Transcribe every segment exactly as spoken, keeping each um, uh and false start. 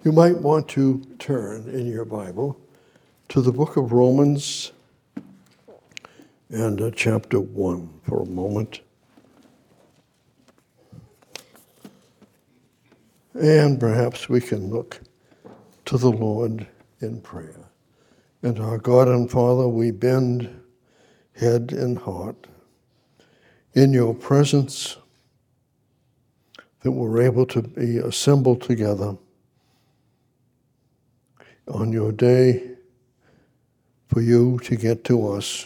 You might want to turn in your Bible to the book of Romans and uh, chapter one for a moment. And perhaps we can look to the Lord in prayer. And our God and Father, we bend head and heart in your presence that we're able to be assembled together on your day for you to get to us,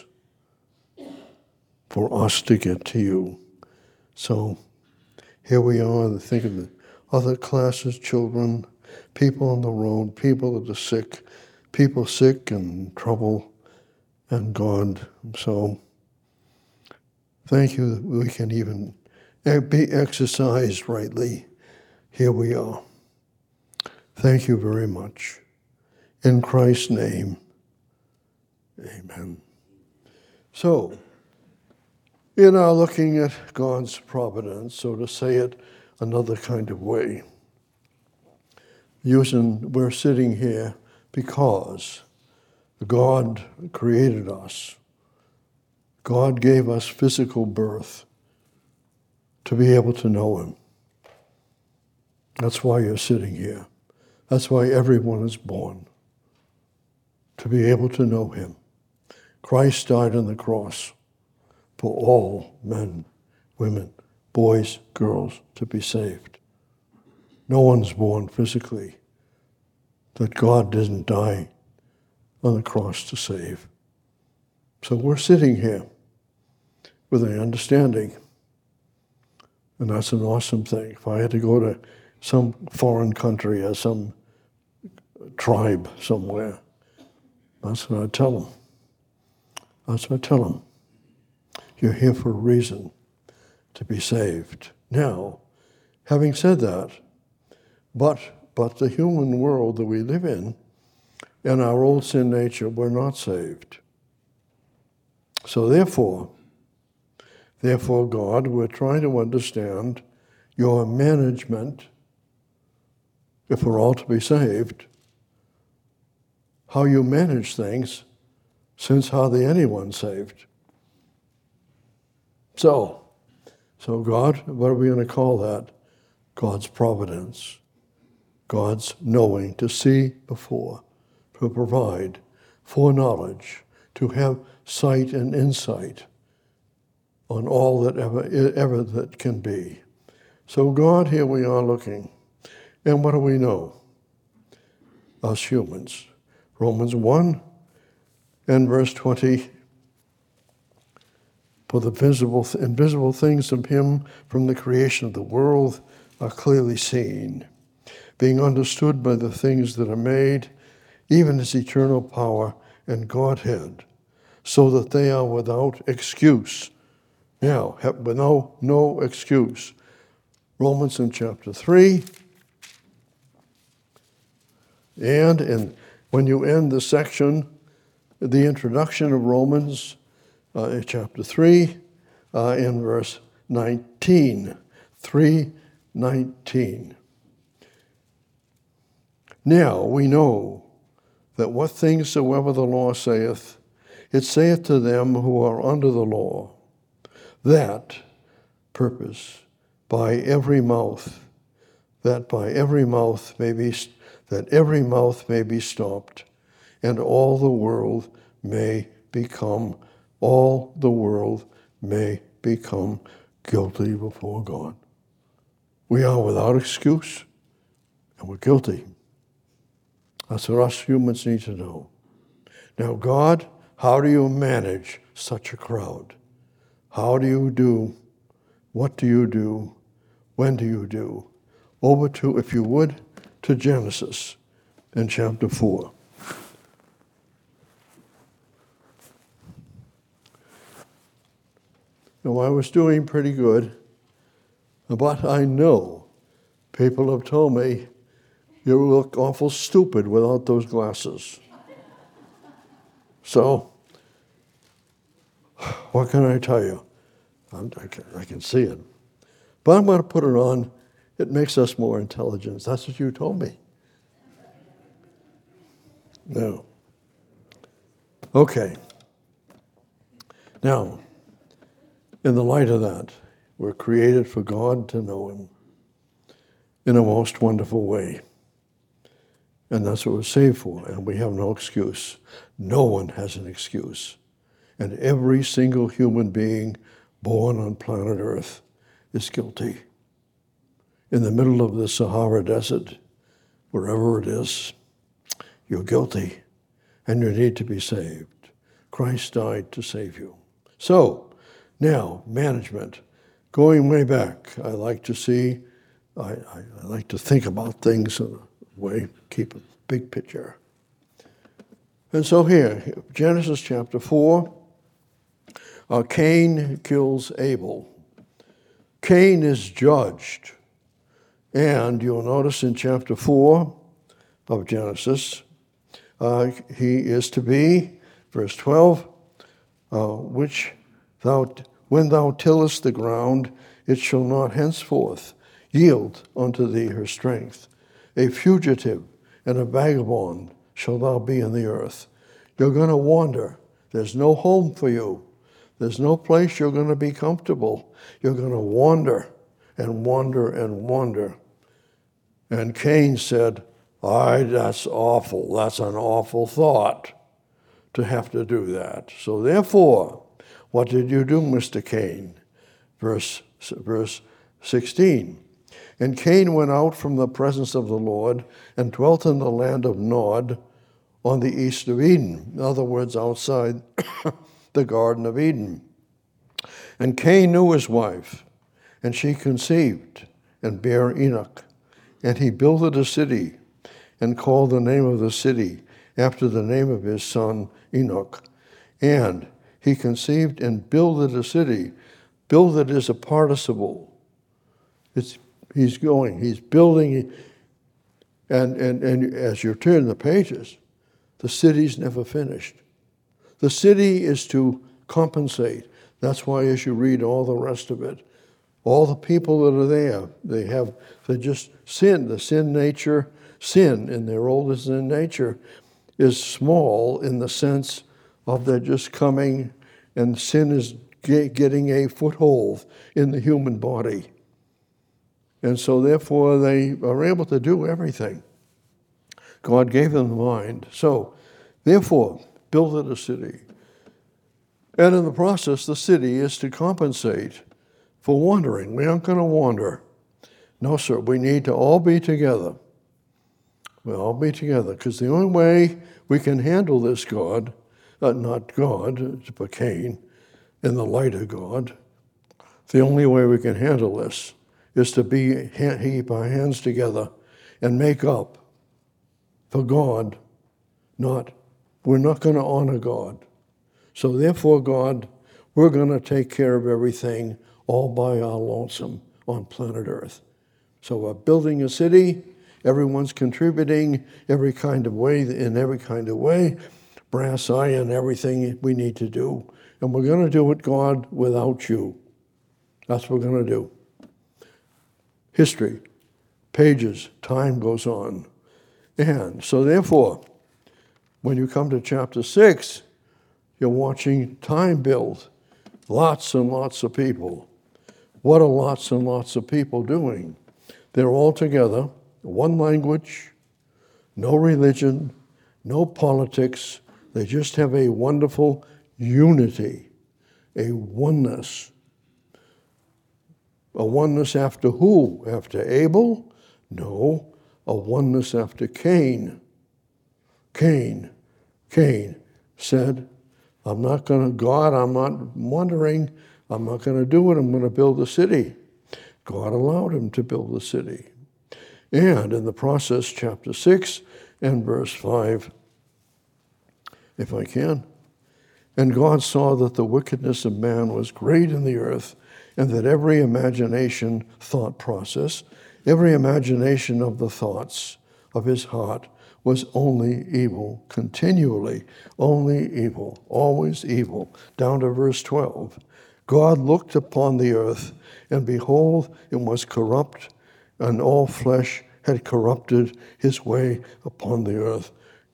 for us to get to you. So here we are, think of the other classes, children, people on the road, people that are sick, people sick and trouble, and God. So thank you that we can even be exercised rightly. Here we are. Thank you very much. In Christ's name, amen. So, in our looking at God's providence, so to say it another kind of way, using we're sitting here because God created us. God gave us physical birth to be able to know Him. That's why you're sitting here. That's why everyone is born, to be able to know Him. Christ died on the cross for all men, women, boys, girls to be saved. No one's born physically that God didn't die on the cross to save. So we're sitting here with an understanding, and that's an awesome thing. If I had to go to some foreign country or some tribe somewhere, that's what I'd tell them. That's what I tell them. You're here for a reason, to be saved. Now, having said that, but but the human world that we live in and our old sin nature, we're not saved. So therefore, therefore, God, we're trying to understand your management, if we're all to be saved, how you manage things, since hardly anyone's saved. So, so God, what are we going to call that? God's providence, God's knowing, to see before, to provide foreknowledge, to have sight and insight on all that ever, ever that can be. So God, here we are looking, and what do we know? Us humans. Romans one and verse twenty, for the visible, invisible things of Him from the creation of the world are clearly seen, being understood by the things that are made, even His eternal power and Godhead, so that they are without excuse. Now, have no, no excuse. Romans in chapter three, and in, when you end the section, the introduction of Romans, uh, in chapter three, uh, in verse nineteen, three nineteen. Now we know that what things soever the law saith, it saith to them who are under the law, that purpose by every mouth, that by every mouth may be, that every mouth may be stopped, and all the world may become, all the world may become guilty before God. We are without excuse, and we're guilty. That's what us humans need to know. Now, God, how do you manage such a crowd? How do you do? What do you do? When do you do? Over to, if you would, to Genesis in chapter four. Now, I was doing pretty good, but I know people have told me you look awful stupid without those glasses. So, what can I tell you? I'm, I, can, I can see it. But I'm going to put it on. It makes us more intelligent. That's what you told me. No. Okay. Now, in the light of that, we're created for God to know him in a most wonderful way. And that's what we're saved for, and we have no excuse. No one has an excuse. And every single human being born on planet Earth is guilty. In the middle of the Sahara Desert, wherever it is, you're guilty, and you need to be saved. Christ died to save you. So, now, management. Going way back, I like to see, I, I, I like to think about things in a way, keep a big picture. And so here, Genesis chapter four, uh, Cain kills Abel. Cain is judged. And you'll notice in chapter four of Genesis, uh, he is to be, verse twelve, uh, which thou, when thou tillest the ground, it shall not henceforth yield unto thee her strength. A fugitive and a vagabond shall thou be in the earth. You're going to wander. There's no home for you. There's no place you're going to be comfortable. You're going to wander and wander and wander. And Cain said, "Aye, that's awful. That's an awful thought to have to do that. So therefore, what did you do, Mister Cain?" Verse, verse sixteen. And Cain went out from the presence of the Lord and dwelt in the land of Nod on the east of Eden. In other words, outside the Garden of Eden. And Cain knew his wife, and she conceived and bare Enoch. And he builded a city and called the name of the city after the name of his son Enoch. And he conceived and builded a city. Builded is a participle. It's He's going, he's building, and, and, and as you turn the pages, the city's never finished. The city is to compensate. That's why as you read all the rest of it, all the people that are there, they have, they just sin. The sin nature, sin in their oldest sin nature is small in the sense of they're just coming, and sin is getting a foothold in the human body. And so therefore they are able to do everything. God gave them the mind. So therefore, build a city. And in the process, the city is to compensate for wandering. We aren't going to wander. No, sir, we need to all be together. We'll all be together, because the only way we can handle this God, uh, not God, but Cain, in the light of God, the only way we can handle this is to be heap our hands together and make up for God. Not, we're not going to honor God. So therefore, God, we're going to take care of everything all by our lonesome on planet Earth. So we're building a city. Everyone's contributing every kind of way, in every kind of way, brass, iron, everything we need to do. And we're going to do it, God, without you. That's what we're going to do. History, pages, time goes on. And so therefore, when you come to chapter six, you're watching time build. Lots and lots of people. What are lots and lots of people doing? They're all together, one language, no religion, no politics. They just have a wonderful unity, a oneness. A oneness after who? After Abel? No, a oneness after Cain. Cain, Cain said, I'm not going to, God, I'm not wondering, I'm not going to do it, I'm going to build a city. God allowed him to build the city. And in the process, chapter six and verse five, if I can, and God saw that the wickedness of man was great in the earth, and that every imagination, thought process, every imagination of the thoughts of his heart was only evil, continually, only evil, always evil. Down to verse twelve. God looked upon the earth, and behold, it was corrupt, and all flesh had corrupted his way upon the earth.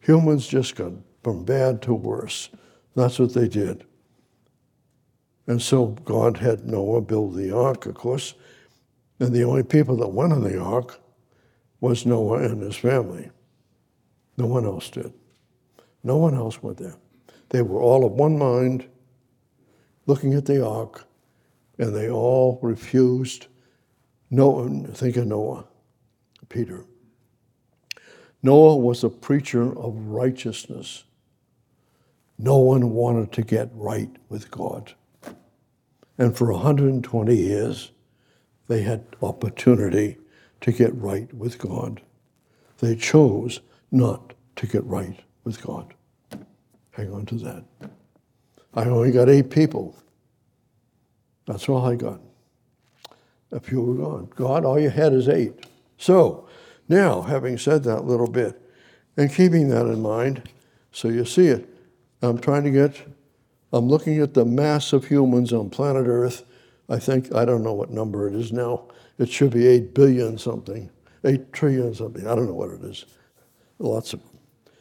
Humans just got from bad to worse. That's what they did. And so God had Noah build the ark, of course, and the only people that went on the ark was Noah and his family. No one else did. No one else went there. They were all of one mind, looking at the ark, and they all refused. Noah, think of Noah, Peter. Noah was a preacher of righteousness. No one wanted to get right with God. And for one hundred twenty years, they had opportunity to get right with God. They chose not to get right with God. Hang on to that. I only got eight people. That's all I got. A few were gone. God, all you had is eight. So, now, having said that little bit, and keeping that in mind, so you see it, I'm trying to get, I'm looking at the mass of humans on planet Earth. I think, I don't know what number it is now. It should be eight billion something, eight trillion something. I don't know what it is. Lots of them.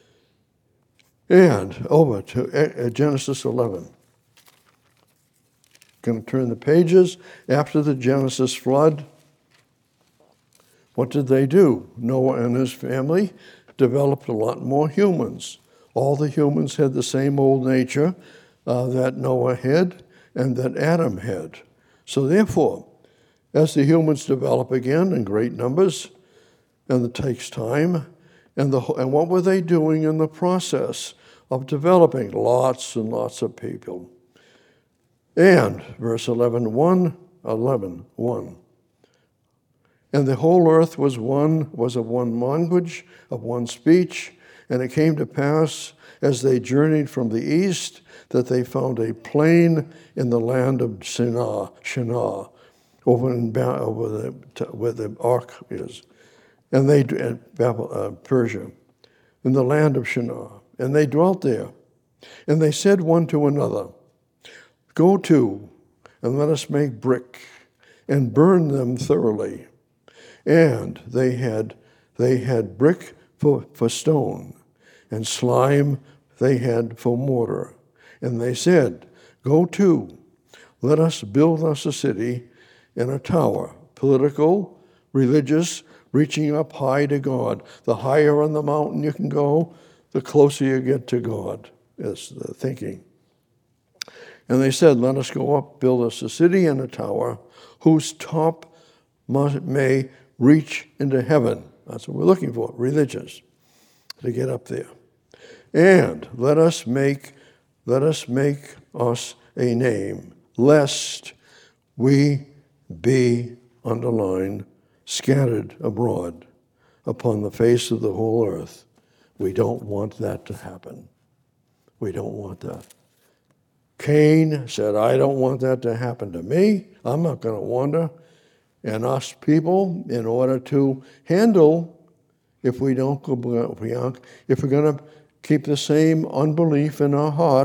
And over to Genesis eleven. Going to turn the pages. After the Genesis flood, what did they do? Noah and his family developed a lot more humans. All the humans had the same old nature uh, that Noah had and that Adam had. So therefore, as the humans develop again in great numbers, and it takes time, and, the, and what were they doing in the process of developing? Lots and lots of people. And, verse eleven, one, eleven, one. And the whole earth was one, was of one language, of one speech, and it came to pass, as they journeyed from the east, that they found a plain in the land of Shinar, Shinar, over in over the, where the ark is, and they in Babel, uh, Persia, in the land of Shinar, and they dwelt there, and they said one to another, "Go to, and let us make brick, and burn them thoroughly." And they had they had brick for, for stone, and slime they had for mortar. And they said, "Go to, let us build us a city and a tower," political, religious, reaching up high to God. The higher on the mountain you can go, the closer you get to God, is the thinking. And they said, "Let us go up, build us a city and a tower, whose top must, may reach into heaven." That's what we're looking for, religious, to get up there. "And let us make, let us make us a name, lest we be," underlined, "scattered abroad upon the face of the whole earth." We don't want that to happen. We don't want that. Cain said, "I don't want that to happen to me. I'm not going to wander." And us people, in order to handle, if we don't go, if we're going to keep the same unbelief in our heart,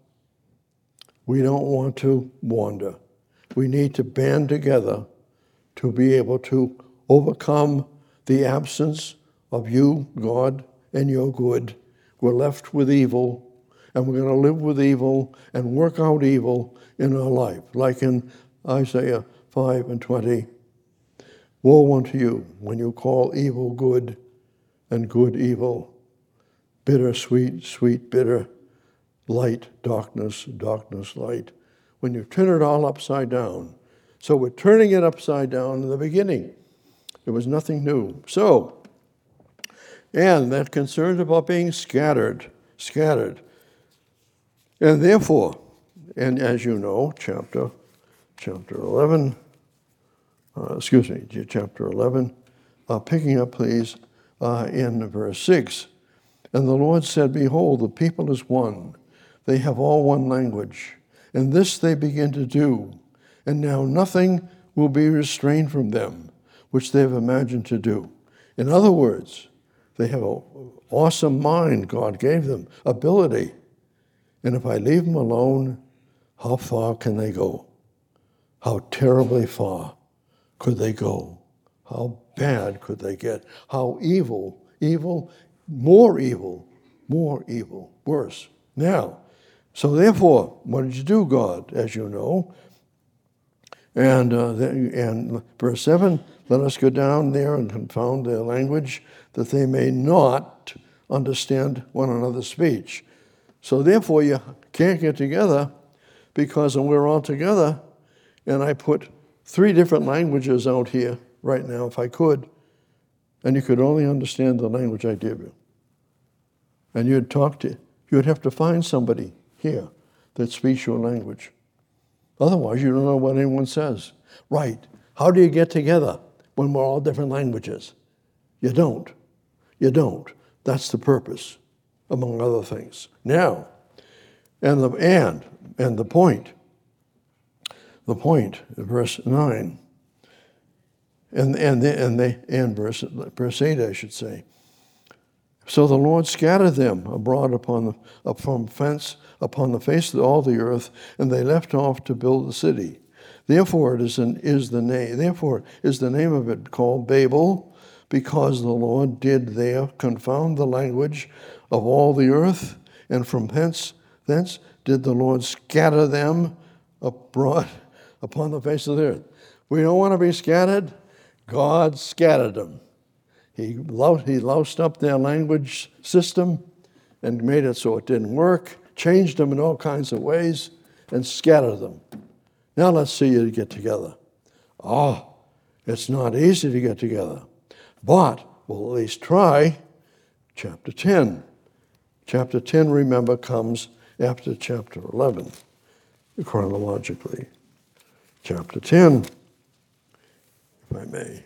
we don't want to wander. We need to band together to be able to overcome the absence of you, God, and your good. We're left with evil, and we're going to live with evil and work out evil in our life, like in Isaiah five and twenty. "Woe unto you when you call evil good and good evil, bitter, sweet, sweet, bitter, light, darkness, darkness, light." When you turn it all upside down. So we're turning it upside down in the beginning. There was nothing new. So, and they're concerned about being scattered, scattered. And therefore, and as you know, chapter, chapter eleven, Uh, excuse me, chapter eleven, uh, picking up, please, uh, in verse six. "And the Lord said, Behold, the people is one. They have all one language. And this they begin to do. And now nothing will be restrained from them, which they have imagined to do." In other words, they have an awesome mind God gave them, ability. And if I leave them alone, how far can they go? How terribly far could they go? How bad could they get? How evil, evil, more evil more evil, worse. Now, so therefore, what did you do, God, as you know? And, uh, and verse seven, let us go down there and confound their language, that they may not understand one another's speech. So therefore, you can't get together, because when we're all together, and I put three different languages out here right now, if I could, and you could only understand the language I give you. And you'd talk to, you'd have to find somebody here that speaks your language. Otherwise, you don't know what anyone says. Right. How do you get together when we're all different languages? You don't. You don't. That's the purpose, among other things. Now, and the and, and the point, the point, verse nine, and and the, and they and verse verse eight, I should say. So the Lord scattered them abroad upon the upon fence upon the face of all the earth, and they left off to build the city. Therefore it is an, is the name therefore is the name of it called Babel, because the Lord did there confound the language of all the earth, and from thence thence did the Lord scatter them abroad upon the face of the earth. We don't want to be scattered. God scattered them. He loused, he loused up their language system and made it so it didn't work, changed them in all kinds of ways, and scattered them. Now let's see you get together. Oh, it's not easy to get together, but we'll at least try. Chapter ten. Chapter ten, remember, comes after chapter eleven, chronologically. Chapter ten, if I may.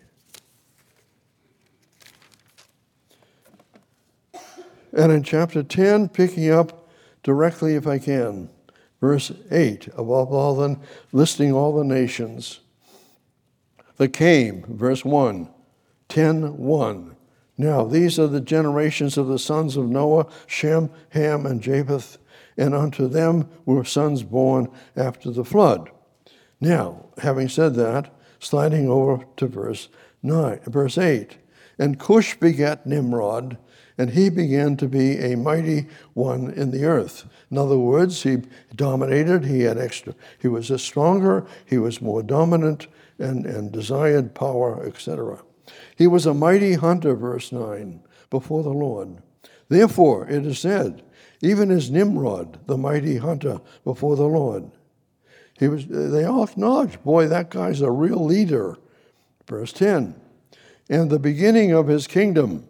And in chapter ten, picking up directly, if I can, verse eight, above all the, listing all the nations that came, verse one, ten one. Now, these are the generations of the sons of Noah, Shem, Ham, and Japheth, and unto them were sons born after the flood. Now, having said that, sliding over to verse nine, verse eight, and Cush begat Nimrod, and he began to be a mighty one in the earth. In other words, he dominated, he had extra, he was a stronger, he was more dominant, and, and desired power, et cetera. He was a mighty hunter, verse nine, before the Lord. Therefore, it is said, even as Nimrod, the mighty hunter before the Lord. He was. They all acknowledged, boy, that guy's a real leader. Verse ten, and the beginning of his kingdom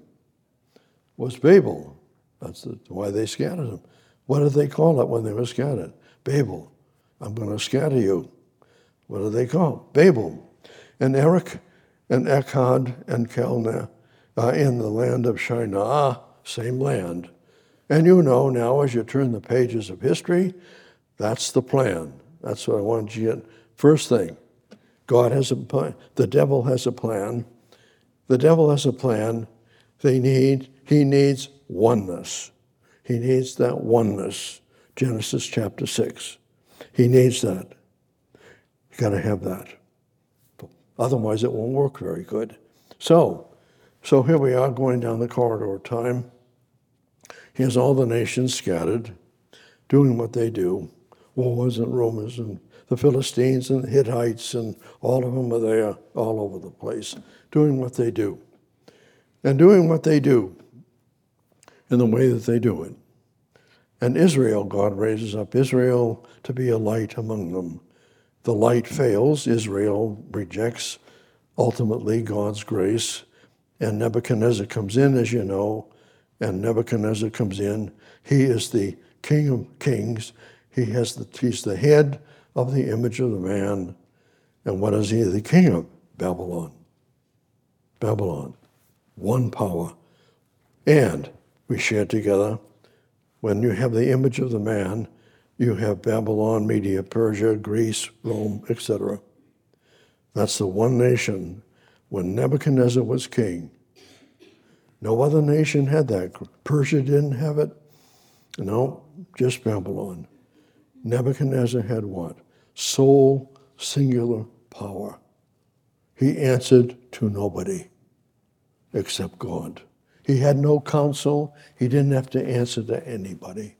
was Babel. That's the, why they scattered him. What did they call it when they were scattered? Babel. I'm going to scatter you. What do they call it? Babel. And Erech and Echad and Calneh uh, in the land of Shinar, same land. And you know now, as you turn the pages of history, that's the plan. That's what I want you to get. First thing, God has a plan. The devil has a plan. The devil has a plan. They need, he needs oneness. He needs that oneness. Genesis chapter six. He needs that. You got to have that. Otherwise, it won't work very good. So, so here we are going down the corridor of time. Here's all the nations scattered, doing what they do. Wars and rumors, and the Philistines and the Hittites, and all of them are there all over the place, doing what they do. And doing what they do in the way that they do it. And Israel, God raises up Israel to be a light among them. The light fails, Israel rejects ultimately God's grace, and Nebuchadnezzar comes in, as you know, and Nebuchadnezzar comes in. He is the King of Kings. He has the, he's the head of the image of the man. And what is he? The king of Babylon. Babylon. One power. And we share together, when you have the image of the man, you have Babylon, Media, Persia, Greece, Rome, et cetera. That's the one nation. When Nebuchadnezzar was king, no other nation had that. Persia didn't have it. No, just Babylon. Nebuchadnezzar had what? Sole, singular power. He answered to nobody except God. He had no counsel. He didn't have to answer to anybody.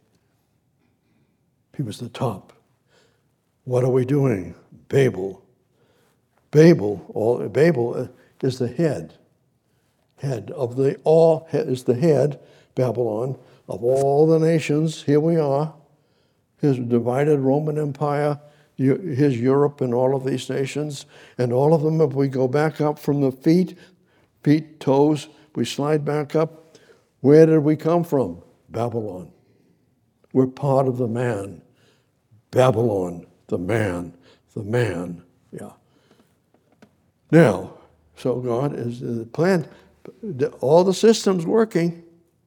He was the top. What are we doing? Babel. Babel, all, Babel is the head. Head of the all is the head, Babylon, of all the nations. Here we are. His divided Roman Empire, his Europe and all of these nations, and all of them, if we go back up from the feet, feet, toes, we slide back up. Where did we come from? Babylon. We're part of the man. Babylon, the man, the man, yeah. Now, so God is the plan, all the systems working.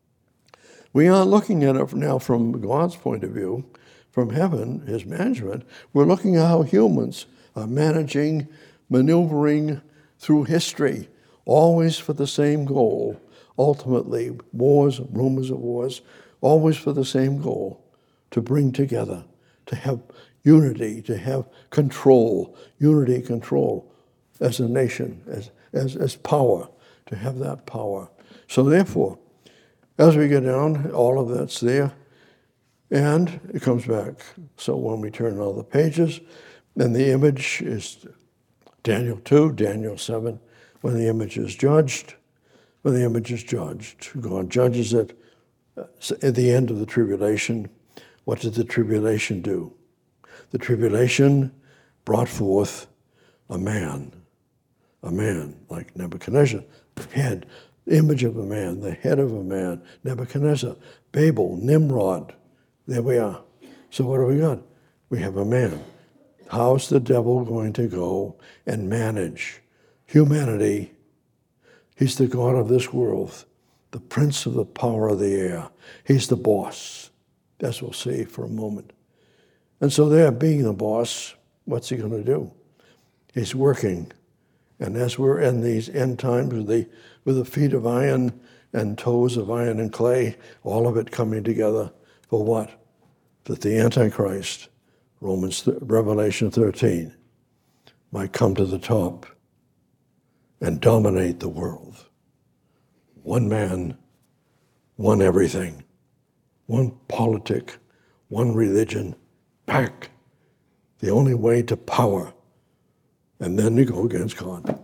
We aren't looking at it now from God's point of view, from heaven, his management. We're looking at how humans are managing, maneuvering through history, always for the same goal. Ultimately, wars, rumors of wars, always for the same goal, to bring together, to have unity, to have control, unity, control as a nation, as, as, as power, to have that power. So therefore, as we get down, all of that's there, and it comes back. So when we turn all the pages, then the image is Daniel two, Daniel seven, when the image is judged, when the image is judged. God judges it at the end of the tribulation. What did the tribulation do? The tribulation brought forth a man, a man like Nebuchadnezzar, the head, the image of a man, the head of a man, Nebuchadnezzar, Babel, Nimrod. There we are. So what do we got? We have a man. How's the devil going to go and manage humanity? He's the God of this world, the prince of the power of the air. He's the boss. As we'll see for a moment. And so there, being the boss, what's he going to do? He's working. And as we're in these end times with the, with the feet of iron and toes of iron and clay, all of it coming together for what? That the Antichrist, Romans, Revelation thirteen, might come to the top and dominate the world. One man, one everything. One politic, one religion, back. The only way to power. And then you go against God.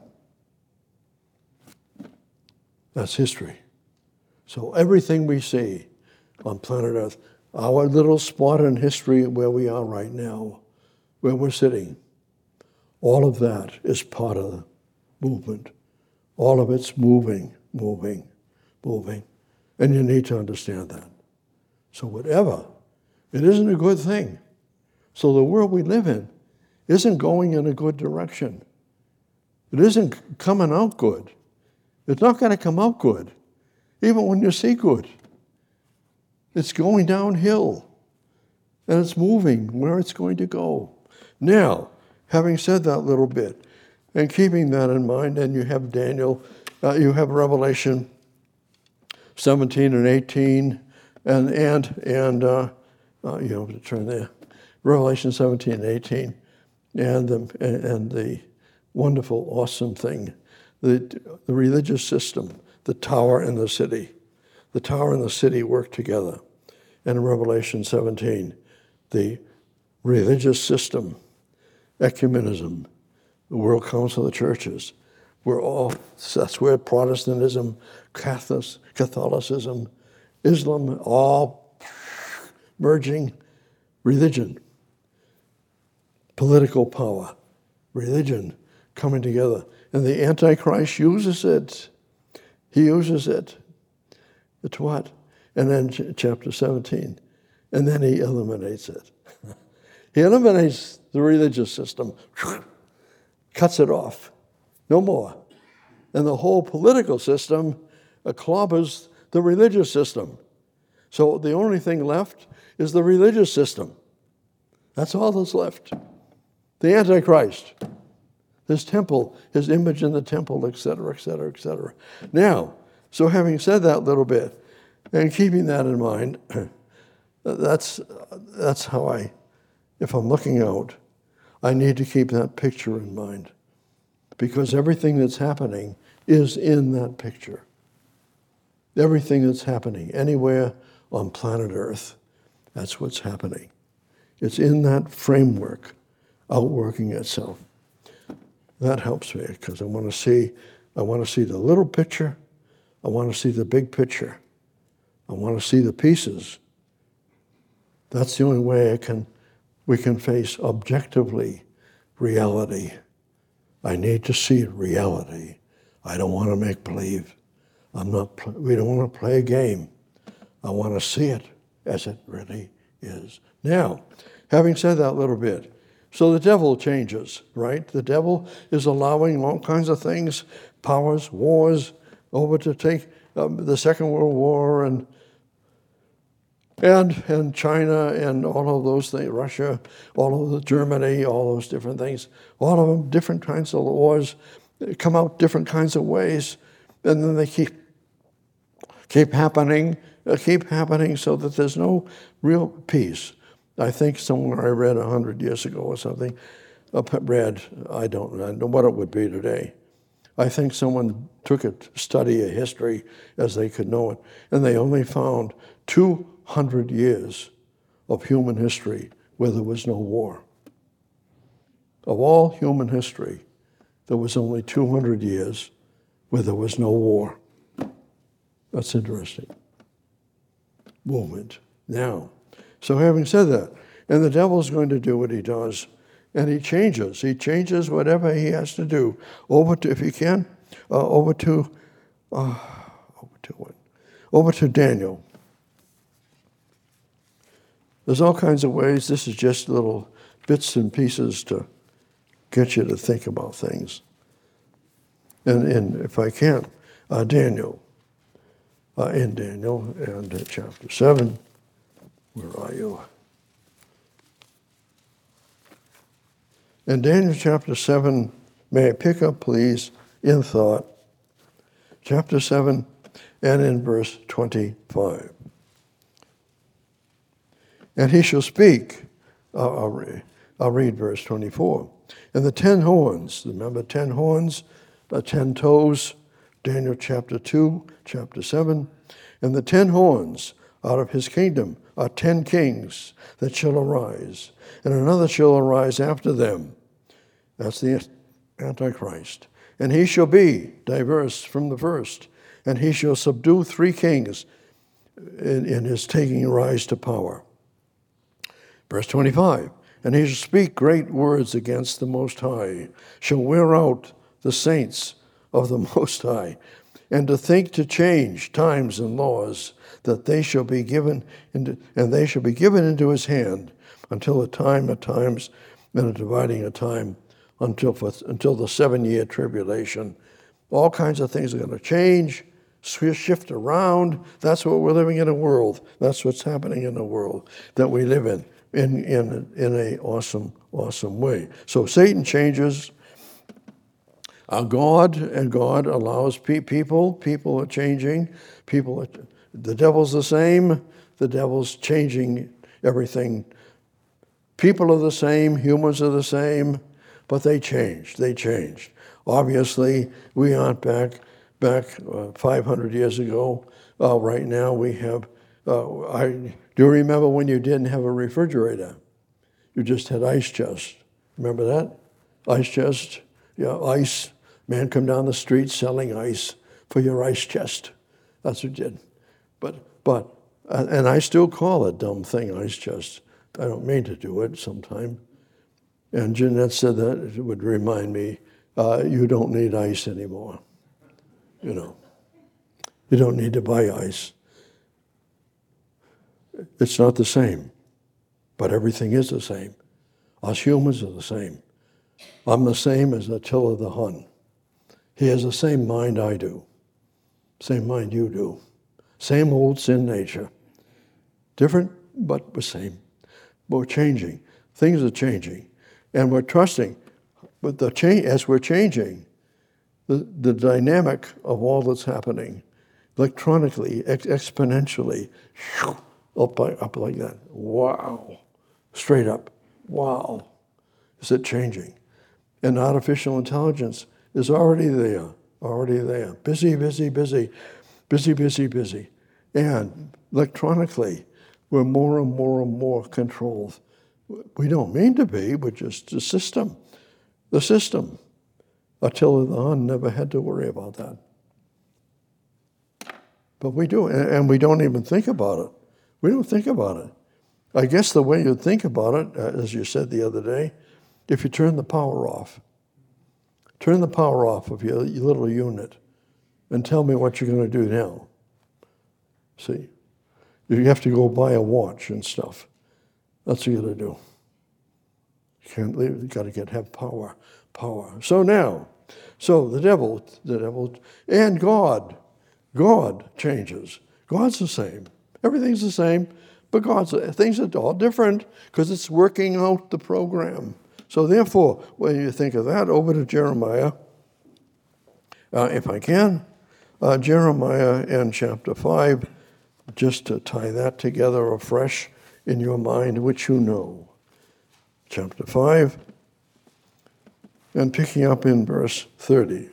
That's history. So everything we see on planet Earth, our little spot in history where we are right now, where we're sitting, all of that is part of the movement. All of it's moving, moving, moving. And you need to understand that. So whatever, it isn't a good thing. So the world we live in isn't going in a good direction. It isn't coming out good. It's not going to come out good, even when you see good. It's going downhill, and it's moving where it's going to go. Now, having said that little bit, and keeping that in mind, and you have Daniel, uh, you have Revelation seventeen and eighteen, And and and uh, uh, you know, to turn there, Revelation seventeen and eighteen, and the and the wonderful, awesome thing, the the religious system, the tower and the city, the tower and the city work together, and in Revelation seventeen, the religious system, ecumenism, the World Council of the Churches, we're all that's where Protestantism, Catholic, Catholicism, Islam, all merging, religion, political power, religion coming together. And the Antichrist uses it. He uses it. It's what? And then ch- chapter seventeen. And then he eliminates it. He eliminates the religious system, cuts it off. No more. And the whole political system uh, clobbers the religious system. So the only thing left is the religious system. That's all that's left. The Antichrist, his temple, his image in the temple, et cetera, et cetera, et cetera. Now, so having said that little bit, and keeping that in mind, that's that's how I, if I'm looking out, I need to keep that picture in mind. Because everything that's happening is in that picture. Everything that's happening anywhere on planet Earth, that's what's happening. It's in that framework, outworking itself. That helps me because I want to see, I want to see the little picture. I want to see the big picture. I want to see the pieces. That's the only way I can, we can face objectively reality. I need to see reality. I don't want to make believe. I'm not. We don't want to play a game. I want to see it as it really is. Now, having said that little bit, so the devil changes, right? The devil is allowing all kinds of things, powers, wars, over to take um, the Second World War and and and China and all of those things, Russia, all of the Germany, all those different things, all of them, different kinds of wars, come out different kinds of ways, and then they keep keep happening, uh, keep happening, so that there's no real peace. I think somewhere I read a hundred years ago or something, uh, read, I don't, I don't know what it would be today. I think someone took a study of history as they could know it, and they only found two hundred years of human history where there was no war. Of all human history, there was only two hundred years where there was no war. That's interesting. Movement. Now, so having said that, and the devil's going to do what he does, and he changes. He changes whatever he has to do over to, if he can, uh, over to, uh, over to what? Over to Daniel. There's all kinds of ways. This is just little bits and pieces to get you to think about things. And, and if I can, uh, Daniel, uh, in Daniel, and uh, chapter seven, where are you? In Daniel chapter seven, may I pick up, please, in thought, chapter seven, and in verse twenty-five. And he shall speak, uh, I'll, read, I'll read verse twenty-four. And the ten horns, remember ten horns, the ten toes, Daniel chapter two, chapter seven. And the ten horns out of his kingdom are ten kings that shall arise, and another shall arise after them. That's the Antichrist. And he shall be diverse from the first, and he shall subdue three kings in, in his taking rise to power. Verse twenty-five, and he shall speak great words against the Most High, shall wear out the saints of the Most High, and to think to change times and laws, that they shall be given into, and they shall be given into his hand until the time of times and a dividing of time, until for, until the seven-year tribulation. All kinds of things are going to change, shift around. That's what we're living in a world. That's what's happening in the world that we live in, in in in a awesome, awesome way. So Satan changes. Uh, God and God allows pe- people. People are changing. People, are, the devil's the same. The devil's changing everything. People are the same. Humans are the same. But they changed. They changed. Obviously, we aren't back back uh, five hundred years ago. Uh, right now, we have. Uh, I do you remember when you didn't have a refrigerator? You just had ice chest. Remember that? Ice chest. Yeah, ice. Man come down the street selling ice for your ice chest. That's what you did. But but uh, and I still call it dumb thing ice chest. I don't mean to do it sometime. And Jeanette said that it would remind me, uh, you don't need ice anymore. You know, you don't need to buy ice. It's not the same, but everything is the same. Us humans are the same. I'm the same as Attila the Hun. He has the same mind I do, same mind you do, same old sin nature. Different, but the same. But we're changing. Things are changing. And we're trusting, but the change, as we're changing, the, the dynamic of all that's happening, electronically, ex- exponentially, up, up like that. Wow. Straight up. Wow. Is it changing? And artificial intelligence is already there, already there. Busy, busy, busy. Busy, busy, busy. And electronically, we're more and more and more controlled. We don't mean to be, but just the system. The system. Attila the Hun never had to worry about that. But we do, and we don't even think about it. We don't think about it. I guess the way you think about it, as you said the other day, if you turn the power off, turn the power off of your, your little unit and tell me what you're going to do now. See? You have to go buy a watch and stuff. That's what you got to do. You can't leave, you got to get have power, power. So now, so the devil, the devil, and God, God changes. God's the same. Everything's the same, but God's things are all different because it's working out the program. So therefore, when you think of that, over to Jeremiah, uh, if I can, uh, Jeremiah in chapter five, just to tie that together afresh in your mind, which you know. Chapter five, and picking up in verse thirty.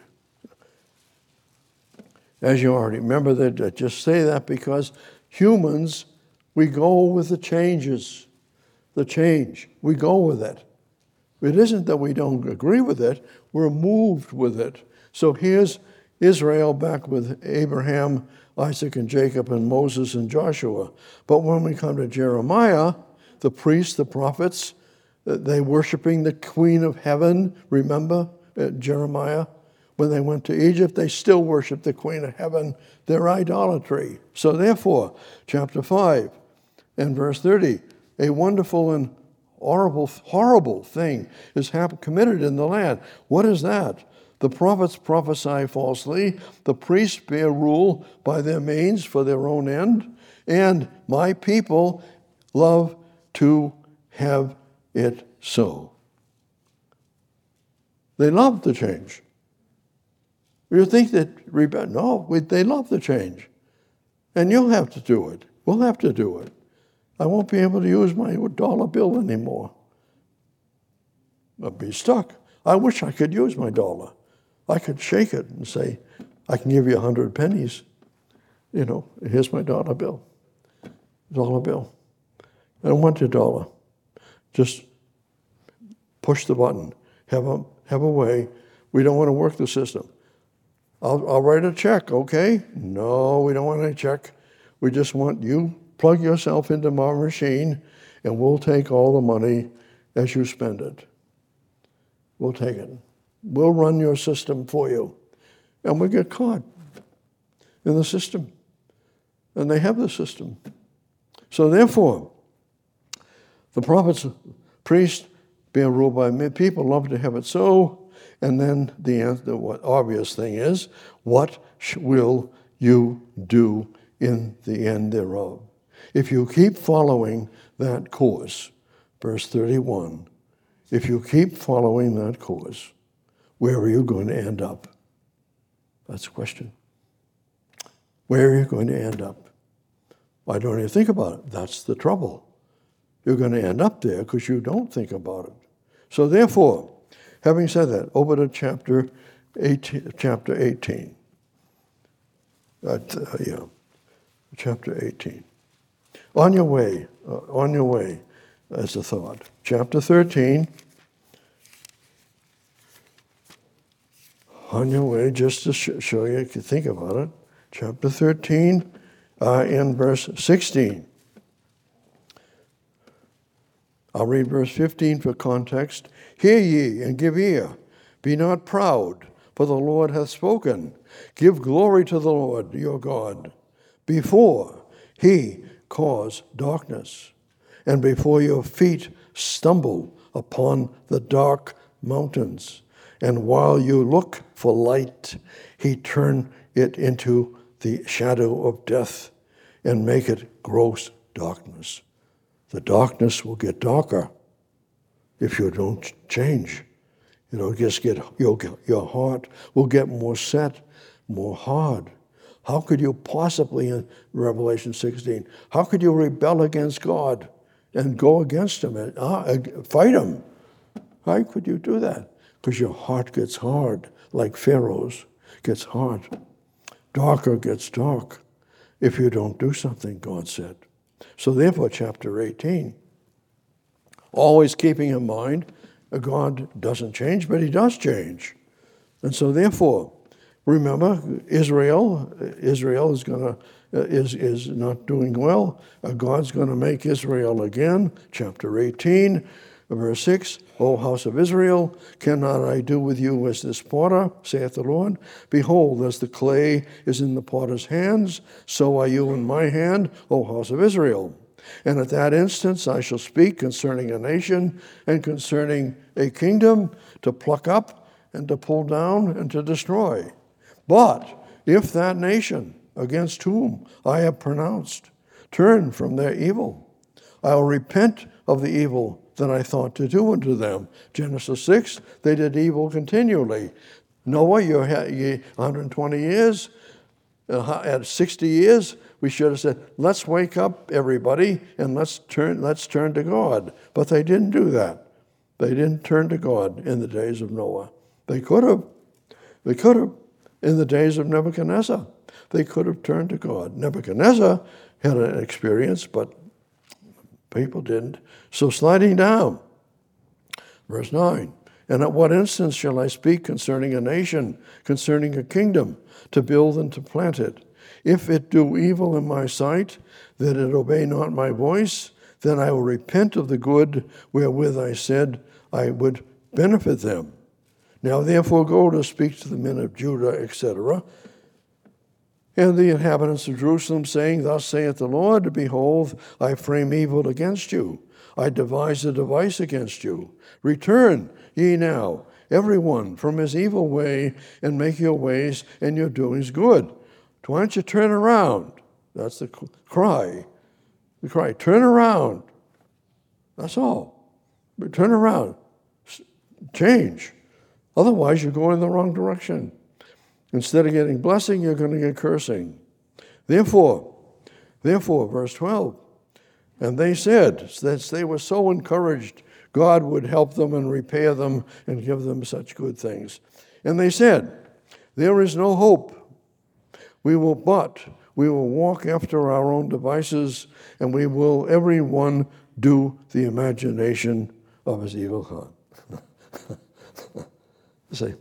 As you already remember, that I just say that because humans, we go with the changes, the change. We go with it. It isn't that we don't agree with it, we're moved with it. So here's Israel back with Abraham, Isaac and Jacob and Moses and Joshua. But when we come to Jeremiah, the priests, the prophets, they worshiping the Queen of Heaven. Remember uh, Jeremiah? When they went to Egypt, they still worshiped the Queen of Heaven, their idolatry. So therefore, chapter five and verse thirty, a wonderful and horrible, horrible thing is hap- committed in the land. What is that? The prophets prophesy falsely, the priests bear rule by their means for their own end, and my people love to have it so. They love the change. You think that, no, we, they love the change. And you'll have to do it. We'll have to do it. I won't be able to use my dollar bill anymore. I'll be stuck. I wish I could use my dollar. I could shake it and say, I can give you a hundred pennies. You know, here's my dollar bill. Dollar bill. I don't want your dollar. Just push the button. Have a, have a way. We don't want to work the system. I'll, I'll write a check, okay? No, we don't want any check. We just want you plug yourself into my machine and we'll take all the money as you spend it. We'll take it. We'll run your system for you. And we get caught in the system. And they have the system. So therefore, the prophets, priests, being ruled by people, love to have it so. And then the, the what obvious thing is, what will you do in the end thereof? If you keep following that course, verse thirty-one, if you keep following that course, where are you going to end up? That's the question. Where are you going to end up? Why don't you think about it? That's the trouble. You're going to end up there because you don't think about it. So therefore, having said that, over to chapter eighteen. Chapter eighteen. That, uh, yeah, chapter eighteen. On your way, uh, on your way, as a thought. Chapter thirteen. On your way, just to sh- show you, you can think about it. Chapter thirteen, uh, in verse sixteen. I'll read verse fifteen for context. Hear ye and give ear. Be not proud, for the Lord hath spoken. Give glory to the Lord your God, before he cause darkness, and before your feet stumble upon the dark mountains. And while you look for light, he turn it into the shadow of death and make it gross darkness. The darkness will get darker if you don't change. It'll just get, you'll get, your heart will get more set, more hard. How could you possibly, in Revelation sixteen, how could you rebel against God and go against him and uh, fight him? How could you do that? Because your heart gets hard, like Pharaoh's gets hard. darker gets dark if you don't do something, God said. So therefore, chapter eighteen, always keeping in mind, God doesn't change, but he does change. And so therefore, remember, Israel, Israel is going to is is not doing well. Uh, God's going to make Israel again. Chapter eighteen, verse six. O house of Israel, cannot I do with you as this potter, saith the Lord? Behold, as the clay is in the potter's hands, so are you in my hand, O house of Israel. And at that instance I shall speak concerning a nation and concerning a kingdom to pluck up and to pull down and to destroy. But if that nation against whom I have pronounced turn from their evil, I will repent of the evil that I thought to do unto them. Genesis six, they did evil continually. Noah, you're one hundred twenty years. Uh, at sixty years, we should have said, let's wake up, everybody, and let's turn, let's turn to God. But they didn't do that. They didn't turn to God in the days of Noah. They could have. They could have. In the days of Nebuchadnezzar, they could have turned to God. Nebuchadnezzar had an experience, but people didn't. So sliding down, verse nine, and at what instance shall I speak concerning a nation, concerning a kingdom, to build and to plant it? If it do evil in my sight, that it obey not my voice, then I will repent of the good wherewith I said I would benefit them. Now therefore go to speak to the men of Judah, et cetera, and the inhabitants of Jerusalem, saying, Thus saith the Lord, Behold, I frame evil against you. I devise a device against you. Return ye now, every one from his evil way, and make your ways and your doings good. Why don't you turn around? That's the cry. The cry, turn around. That's all. But turn around. Change. Otherwise, you're going in the wrong direction. Instead of getting blessing, you're going to get cursing. Therefore, therefore, verse twelve, and they said that they were so encouraged, God would help them and repair them and give them such good things. And they said, there is no hope. We will but, we will walk after our own devices, and we will every one do the imagination of his evil heart. Say,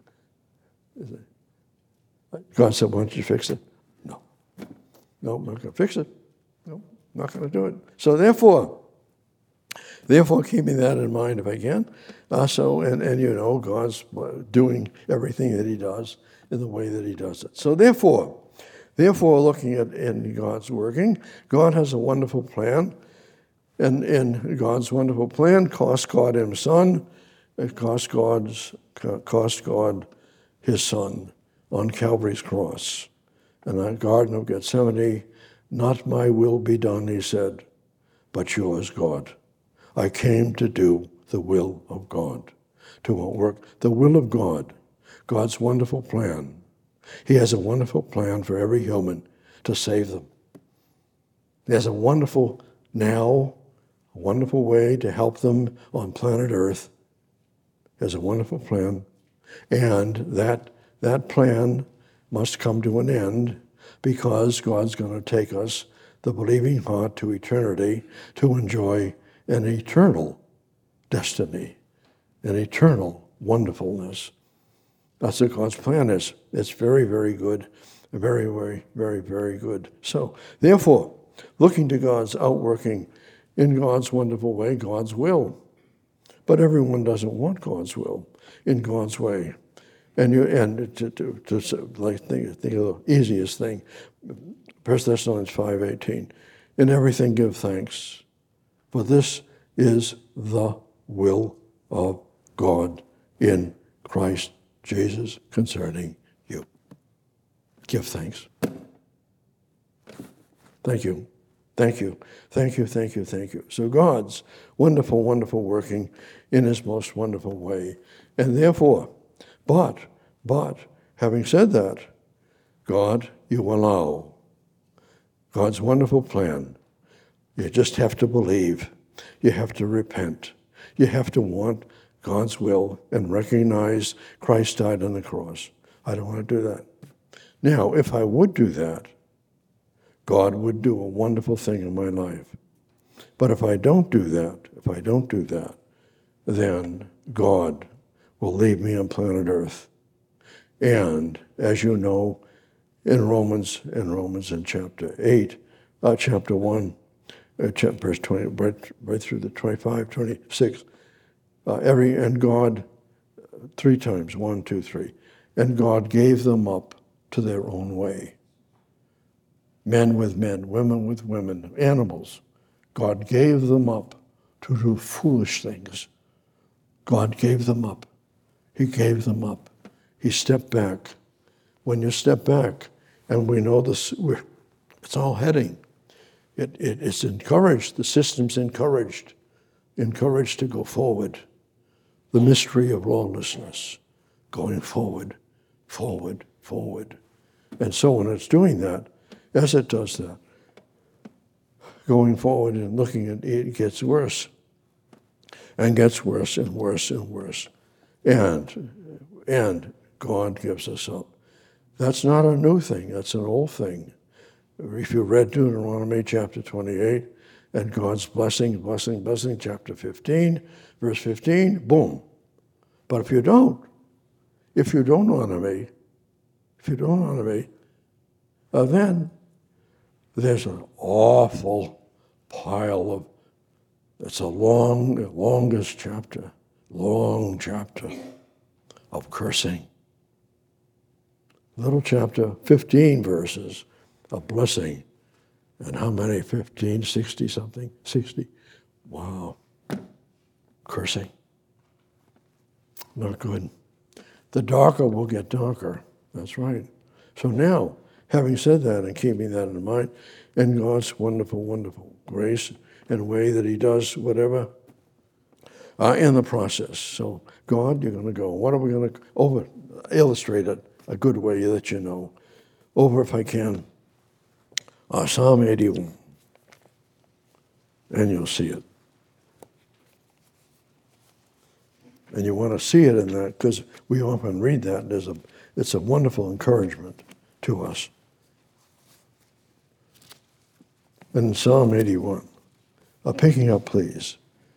God said, why don't you fix it? No. No, I'm not going to fix it. No, I'm not going to do it. So therefore, therefore, keeping that in mind if I can, uh, so, and, and you know, God's doing everything that he does in the way that he does it. So therefore, therefore, looking at in God's working, God has a wonderful plan. And in God's wonderful plan, cost God his son, it cost God's cost God his son on Calvary's cross. In the Garden of Gethsemane, not my will be done, he said, but yours, God. I came to do the will of God, to work the will of God, God's wonderful plan. He has a wonderful plan for every human to save them. He has a wonderful now, a wonderful way to help them on planet Earth. He has a wonderful plan, and that that plan must come to an end because God's going to take us, the believing heart, to eternity to enjoy an eternal destiny, an eternal wonderfulness. That's what God's plan is. It's very, very good, very, very, very, very good. So, therefore, looking to God's outworking in God's wonderful way, God's will. But everyone doesn't want God's will in God's way. And you and to, to, to like think, think of the easiest thing, First Thessalonians five eighteen, in everything give thanks, for this is the will of God in Christ Jesus concerning you. Give thanks. Thank you. Thank you. Thank you, thank you, thank you. So God's wonderful, wonderful working in his most wonderful way. And therefore, but, but, having said that, God, you allow God's wonderful plan. You just have to believe. You have to repent. You have to want God's will and recognize Christ died on the cross. I don't want to do that. Now, if I would do that, God would do a wonderful thing in my life. But if I don't do that, if I don't do that, then God will leave me on planet Earth. And as you know, in Romans, in Romans in chapter eight, uh, chapter one, uh, chapter, verse twenty, right, right through the twenty-five, twenty-six, uh, every and God three times, one, two, three, and God gave them up to their own way. Men with men, women with women, animals. God gave them up to do foolish things. God gave them up. He gave them up. He stepped back. When you step back, and we know this, we're, it's all heading. It, it, it's encouraged, the system's encouraged, encouraged to go forward. The mystery of lawlessness, going forward, forward, forward. And so when it's doing that, as it does that, going forward and looking at it, it gets worse and gets worse and worse and worse. And, and God gives us up. That's not a new thing. That's an old thing. If you read Deuteronomy chapter twenty-eight and God's blessing, blessing, blessing, chapter fifteen, verse fifteen, boom. But if you don't, if you don't honor me, if you don't honor me, uh, then there's an awful pile of, it's a long, longest chapter, long chapter of cursing. Little chapter, fifteen verses of blessing. And how many? fifteen, sixty something? sixty? Wow. Cursing. Not good. The darker will get darker. That's right. So now, having said that and keeping that in mind, and God's wonderful, wonderful grace and way that he does whatever uh, in the process. So God, you're going to go. What are we going to over illustrate it a good way that you know? Over, if I can, uh, Psalm eighty-one, and you'll see it. And you want to see it in that because we often read that, and there's a, it's a wonderful encouragement to us. In Psalm eighty-one, uh, picking up, please.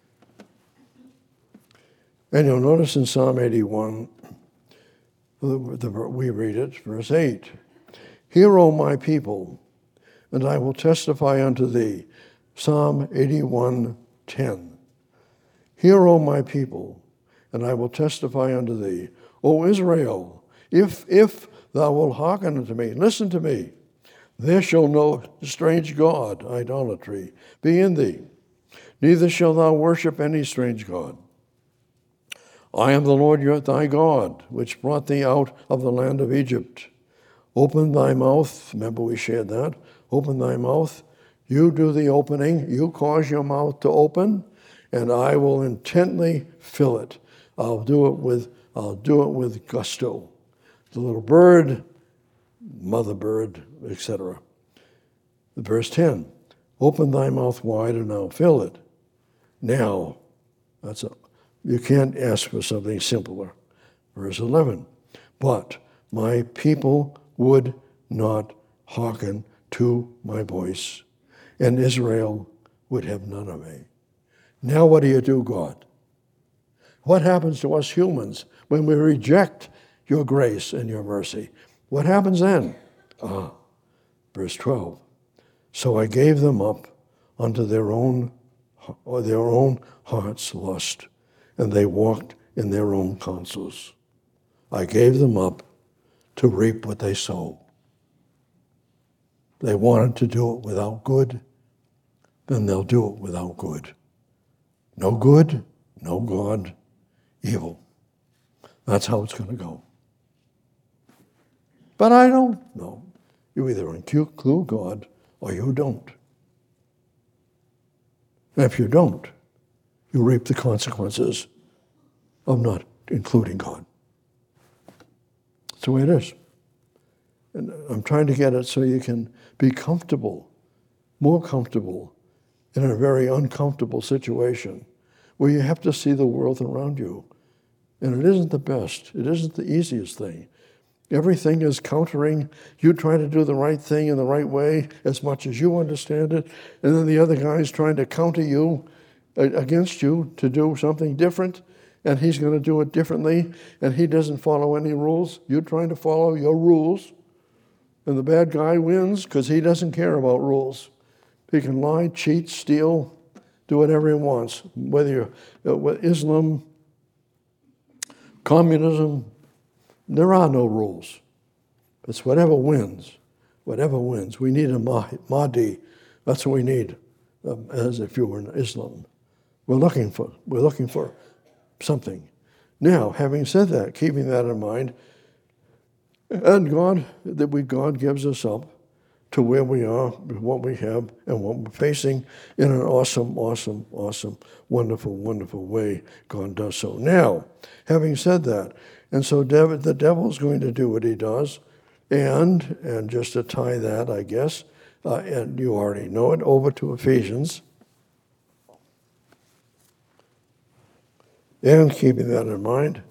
And you'll notice in Psalm eighty-one, the, the, we read it, verse eight. Hear, O my people, and I will testify unto thee. Psalm eighty-one, ten. Hear, O my people, and I will testify unto thee. O Israel, if if thou wilt hearken unto me, listen to me, there shall no strange god, idolatry, be in thee, neither shalt thou worship any strange god. I am the Lord your thy God, which brought thee out of the land of Egypt. Open thy mouth, remember we shared that, open thy mouth, you do the opening, you cause your mouth to open, and I will intently fill it. I'll do it with, I'll do it with gusto. The little bird, mother bird, et cetera. Verse ten, open thy mouth wide and I'll fill it. Now, that's a, you can't ask for something simpler. Verse eleven, but my people would not hearken to my voice, and Israel would have none of me. Now what do you do, God? What happens to us humans when we reject your grace and your mercy? What happens then? Ah, verse twelve. So I gave them up unto their own or their own heart's lust, and they walked in their own counsels. I gave them up to reap what they sowed. They wanted to do it without good, then they'll do it without good. No good, no God, evil. That's how it's going to go. But I don't know. You either include God or you don't. And if you don't, you reap the consequences of not including God. That's the way it is. And I'm trying to get it so you can be comfortable, more comfortable in a very uncomfortable situation where you have to see the world around you. And it isn't the best. It isn't the easiest thing. Everything is countering. You try to do the right thing in the right way as much as you understand it, and then the other guy is trying to counter you, against you, to do something different, and he's going to do it differently, and he doesn't follow any rules. You're trying to follow your rules, and the bad guy wins because he doesn't care about rules. He can lie, cheat, steal, do whatever he wants, whether you're uh, Islam, communism. There are no rules. It's whatever wins, whatever wins. We need a Mahdi. That's what we need, um, as if you were in Islam. We're looking for, we're looking for something. Now, having said that, keeping that in mind, and God, that we, God gives us up to where we are, what we have, and what we're facing in an awesome, awesome, awesome, wonderful, wonderful way. God does so. Now, having said that, and so David, the devil's going to do what he does, and and just to tie that, I guess, uh, and you already know it, over to Ephesians. And keeping that in mind,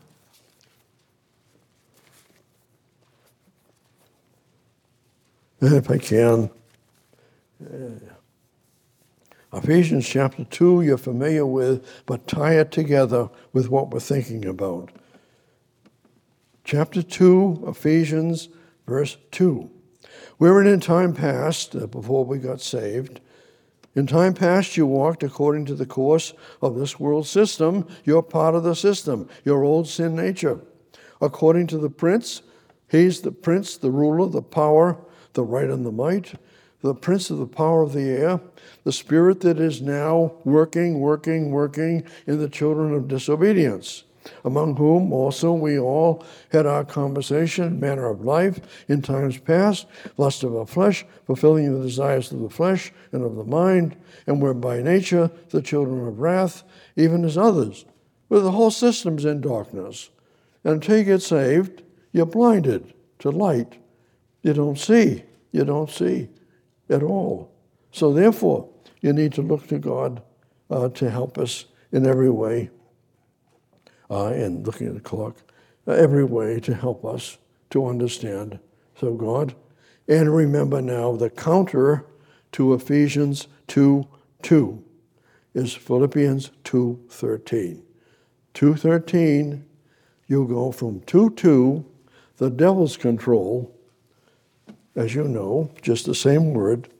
and if I can, uh, Ephesians chapter two, you're familiar with, but tie it together with what we're thinking about. Chapter two, Ephesians, verse two. Wherein in time past, uh, before we got saved, in time past you walked according to the course of this world system. You're part of the system, your old sin nature. According to the prince, he's the prince, the ruler, the power, the right and the might, the prince of the power of the air, the spirit that is now working, working, working in the children of disobedience, among whom also we all had our conversation, manner of life, in times past, lust of our flesh, fulfilling the desires of the flesh and of the mind, and were by nature the children of wrath, even as others. But the whole system's in darkness. And until you get saved, you're blinded to light. You don't see. You don't see at all. So therefore, you need to look to God uh, to help us in every way. Uh, and looking at the clock, uh, every way to help us to understand. So God, and remember now the counter to Ephesians two two is Philippians two thirteen. two thirteen, you go from two two, the devil's control, as you know, just the same word,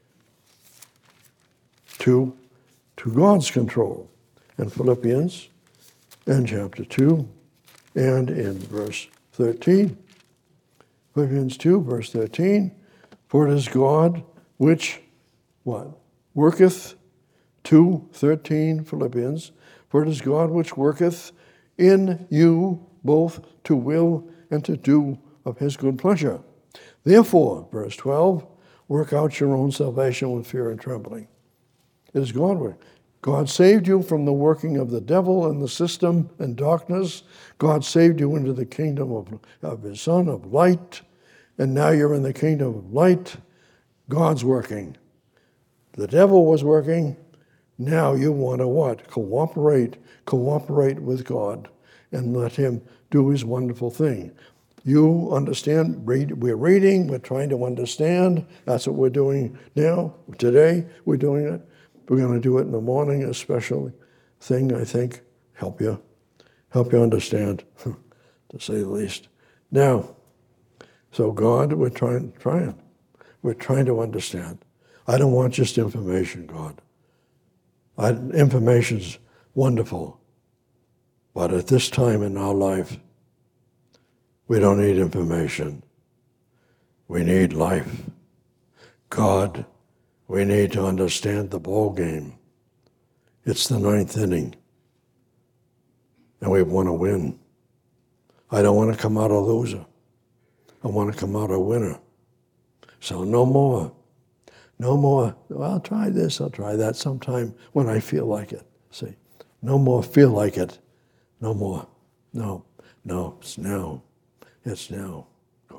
to, to God's control. And Philippians, and chapter two, and in verse thirteen. Philippians two, verse thirteen, for it is God which, what? Worketh, two thirteen, Philippians, for it is God which worketh in you both to will and to do of his good pleasure. Therefore, verse twelve, work out your own salvation with fear and trembling. It is God working. God saved you from the working of the devil and the system and darkness. God saved you into the kingdom of, of his Son, of light. And now you're in the kingdom of light. God's working. The devil was working. Now you want to what? Cooperate. Cooperate with God and let him do his wonderful thing. You understand, read, we're reading, we're trying to understand. That's what we're doing now. Today, we're doing it. We're going to do it in the morning, a special thing, I think, help you, help you understand, to say the least. Now, so God, we're trying, trying, we're trying to understand. I don't want just information, God. I, information's wonderful, but at this time in our life, we don't need information. We need life. God, we need to understand the ball game. It's the ninth inning, and we want to win. I don't want to come out a loser. I want to come out a winner. So no more. No more, well, I'll try this, I'll try that sometime when I feel like it. See, no more feel like it. No more. No, no, it's now. It's now, God.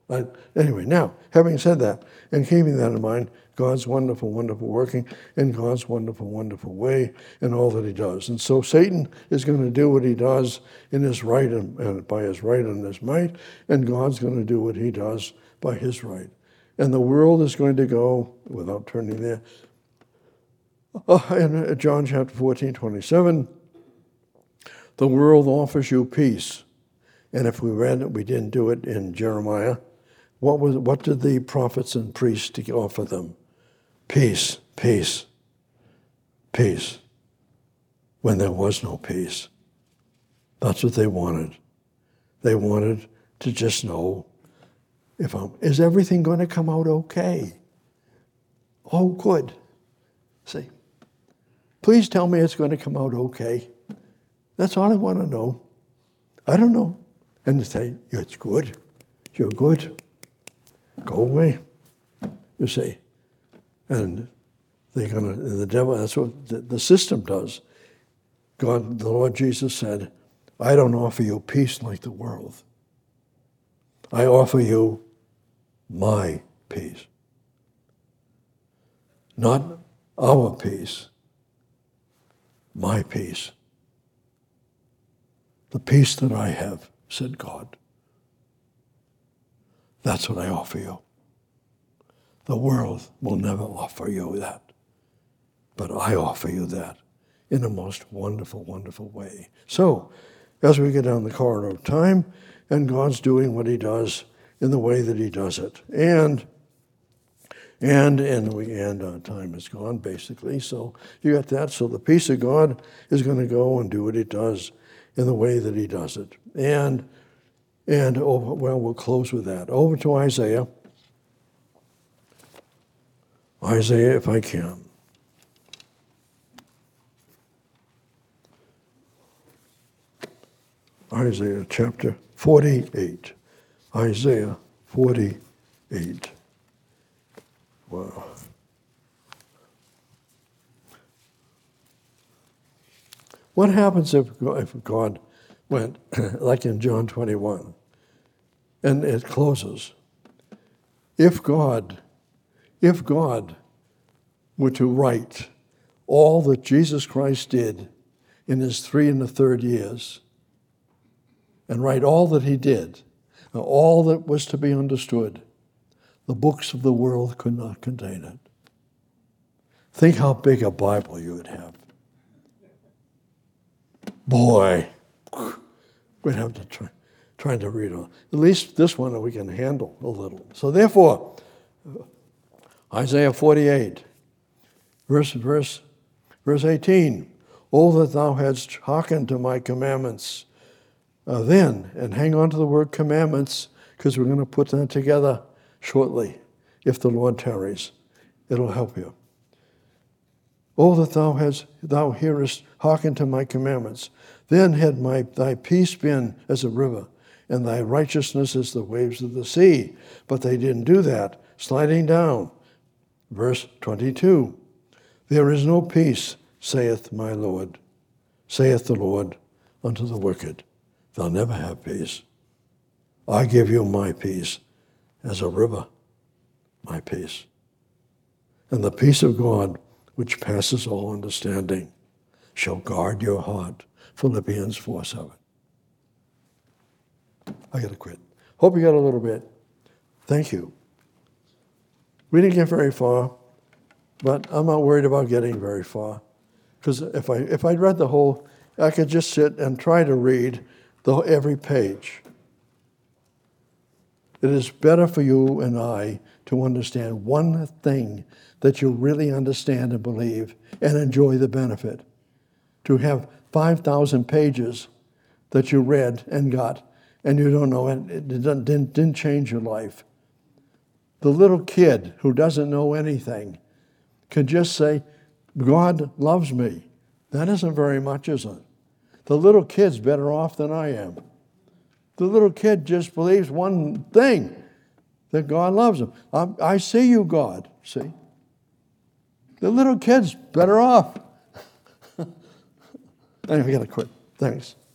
Right? Anyway, now, having said that, and keeping that in mind, God's wonderful, wonderful working in God's wonderful, wonderful way in all that he does. And so Satan is going to do what he does in his right and, and by his right and his might, and God's going to do what he does by his right. And the world is going to go, without turning there, uh, in John chapter fourteen, twenty-seven, the world offers you peace. And if we read it, we didn't do it in Jeremiah, what was what did the prophets and priests offer them? Peace, peace, peace. When there was no peace. That's what they wanted. They wanted to just know, if I'm, is everything going to come out okay? Oh, good. See, please tell me it's going to come out okay. That's all I want to know. I don't know. And they say, it's good. You're good. Go away. You see. And they're gonna the devil, that's what the, the system does. God, the Lord Jesus said, I don't offer you peace like the world. I offer you my peace. Not our peace. My peace. The peace that I have, said God. That's what I offer you. The world will never offer you that. But I offer you that in a most wonderful, wonderful way. So, as we get down the corridor of time, and God's doing what he does in the way that he does it. And, and, and, we, and uh, time is gone, basically. So you got that. So the peace of God is going to go and do what he does in the way that he does it. And, and over, well, we'll close with that. Over to Isaiah. Isaiah, if I can. Isaiah chapter forty-eight. Isaiah forty-eight. Wow. What happens if, if God went, like in John twenty-one, and it closes? If God, if God were to write all that Jesus Christ did in his three and a third years, and write all that he did, all that was to be understood, the books of the world could not contain it. Think how big a Bible you would have. Boy, we'd have to try trying to read all. At least this one we can handle a little. So therefore, Isaiah forty-eight, verse verse verse eighteen. Oh, that thou hadst hearkened to my commandments. Uh, then, and hang on to the word commandments, because we're going to put that together shortly. If the Lord tarries, it'll help you. Oh, that thou hast, thou hearest, hearken to my commandments. Then had my thy peace been as a river, and thy righteousness as the waves of the sea. But they didn't do that. Sliding down, verse twenty-two. There is no peace, saith my Lord, saith the Lord unto the wicked. They'll never have peace. I give you my peace as a river, my peace. And the peace of God, which passes all understanding, shall guard your heart. Philippians four seven. I got to quit. Hope you got a little bit. Thank you. We didn't get very far, but I'm not worried about getting very far. Because if I if I'd read the whole, I could just sit and try to read the, every page. It is better for you and I to understand one thing that you really understand and believe and enjoy the benefit. To have five thousand pages that you read and got, and you don't know it, it didn't, didn't, didn't change your life. The little kid who doesn't know anything can just say, God loves me. That isn't very much, is it? The little kid's better off than I am. The little kid just believes one thing, that God loves him. I, I see you, God, see? The little kid's better off. Anyway, I got to quit. Thanks.